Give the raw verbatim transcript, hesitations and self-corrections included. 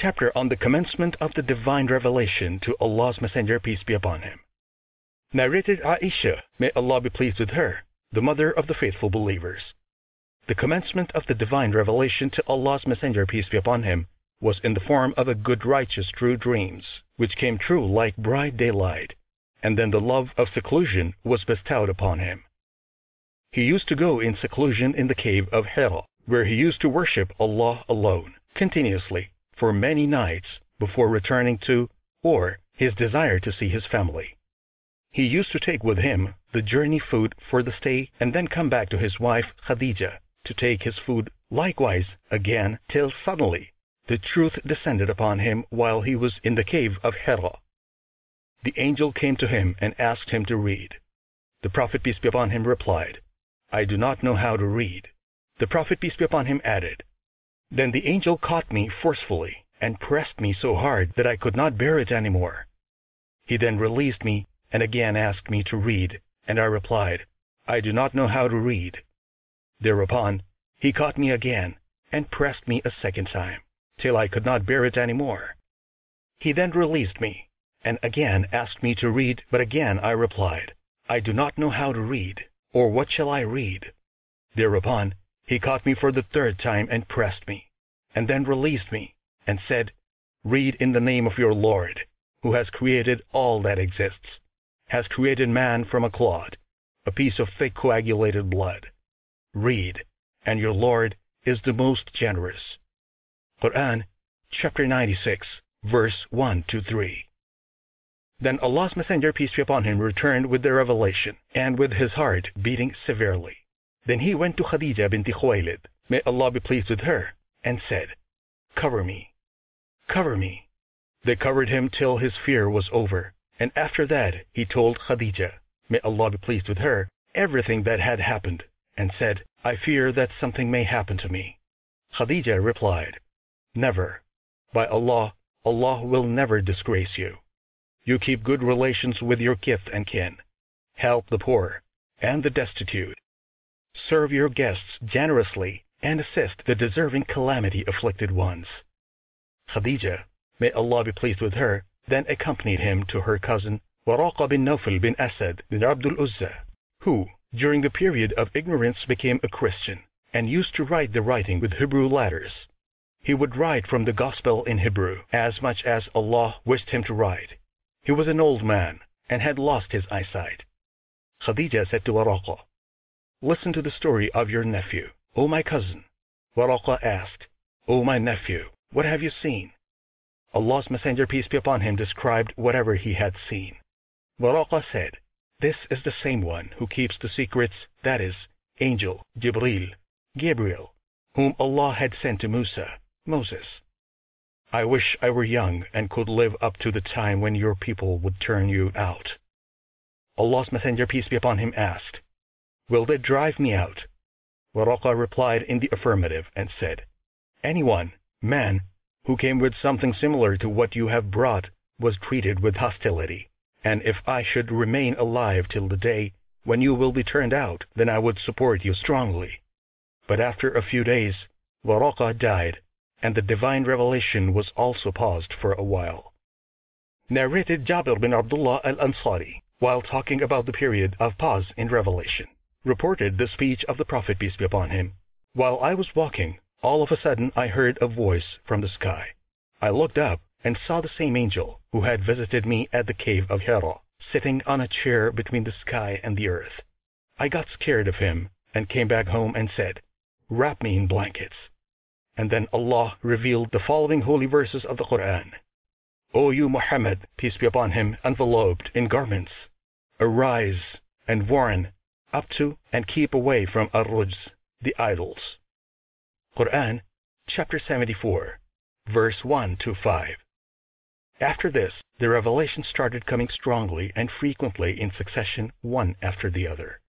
chapter on the commencement of the divine revelation to Allah's Messenger, peace be upon him. Narrated Aisha, may Allah be pleased with her, the mother of the faithful believers. The commencement of the divine revelation to Allah's Messenger, peace be upon him, was in the form of a good righteous true dreams, which came true like bright daylight, and then the love of seclusion was bestowed upon him. He used to go in seclusion in the cave of Hira, where he used to worship Allah alone, continuously, for many nights, before returning to, or his desire to see his family. He used to take with him the journey food for the stay and then come back to his wife Khadija to take his food likewise again, till suddenly the truth descended upon him while he was in the cave of Hira. The angel came to him and asked him to read. The Prophet, peace be upon him, replied, "I do not know how to read." The Prophet, peace be upon him, added, "Then the angel caught me forcefully and pressed me so hard that I could not bear it any more. He then released me and again asked me to read, and I replied, 'I do not know how to read.' Thereupon he caught me again and pressed me a second time, till I could not bear it any more. He then released me and again asked me to read, but again I replied, 'I do not know how to read, or what shall I read?' Thereupon he caught me for the third time and pressed me, and then released me and said, 'Read in the name of your Lord, who has created all that exists, has created man from a clod, a piece of thick coagulated blood. Read, and your Lord is the most generous.'" Quran, chapter ninety-six, verse one to three. Then Allah's Messenger, peace be upon him, returned with the revelation, and with his heart beating severely. Then he went to Khadija bint Khuwaylid, may Allah be pleased with her, and said, "Cover me, cover me." They covered him till his fear was over, and after that he told Khadija, may Allah be pleased with her, everything that had happened, and said, "I fear that something may happen to me." Khadija replied, "Never. By Allah, Allah will never disgrace you. You keep good relations with your kith and kin, help the poor and the destitute, serve your guests generously, and assist the deserving calamity afflicted ones." Khadija, may Allah be pleased with her, then accompanied him to her cousin Waraqa bin Nawfal bin Asad bin Abdul Uzza, who, during the period of ignorance, became a Christian, and used to write the writing with Hebrew letters. He would write from the Gospel in Hebrew, as much as Allah wished him to write. He was an old man, and had lost his eyesight. Khadija said to Waraqa, "Listen to the story of your nephew, O my cousin." Waraqa asked, "O my nephew, what have you seen?" Allah's Messenger, peace be upon him, described whatever he had seen. Waraqa said, "This is the same one who keeps the secrets, that is, angel Jibril, Gabriel, whom Allah had sent to Musa, Moses. I wish I were young and could live up to the time when your people would turn you out." Allah's Messenger, peace be upon him, asked, "Will they drive me out?" Waraqa replied in the affirmative and said, "Anyone, man, who came with something similar to what you have brought was treated with hostility, and if I should remain alive till the day when you will be turned out, then I would support you strongly." But after a few days, Waraqa died, and the divine revelation was also paused for a while. Narrated Jabir bin Abdullah al-Ansari, while talking about the period of pause in revelation, reported the speech of the Prophet, peace be upon him. "While I was walking, all of a sudden I heard a voice from the sky. I looked up and saw the same angel who had visited me at the cave of Hira, sitting on a chair between the sky and the earth. I got scared of him and came back home and said, 'Wrap me in blankets.' And then Allah revealed the following holy verses of the Quran. 'O you Muhammad, peace be upon him, enveloped in garments, arise and warn up to and keep away from ar-rujz, the idols.'" Quran, chapter seventy-four, verse one to five. After this, the revelation started coming strongly and frequently in succession, one after the other.